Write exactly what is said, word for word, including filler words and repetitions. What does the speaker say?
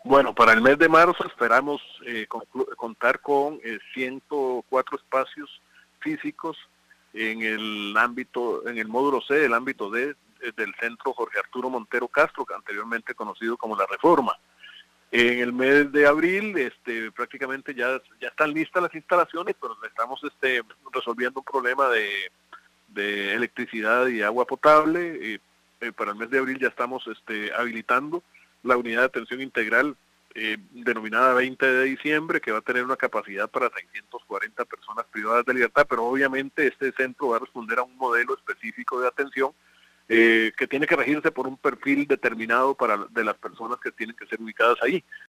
Bueno, para el mes de marzo esperamos eh, contar con eh, ciento cuatro espacios físicos en el ámbito, en el módulo C, del ámbito D del centro Jorge Arturo Montero Castro, anteriormente conocido como La Reforma. En el mes de abril, este, prácticamente ya, ya están listas las instalaciones, pero estamos este, resolviendo un problema de, de electricidad y agua potable. Eh, eh, para el mes de abril ya estamos este, habilitando la unidad de atención integral eh, denominada veinte de diciembre, que va a tener una capacidad para seiscientas cuarenta personas privadas de libertad, pero obviamente este centro va a responder a un modelo específico de atención eh, que tiene que regirse por un perfil determinado para de las personas que tienen que ser ubicadas ahí.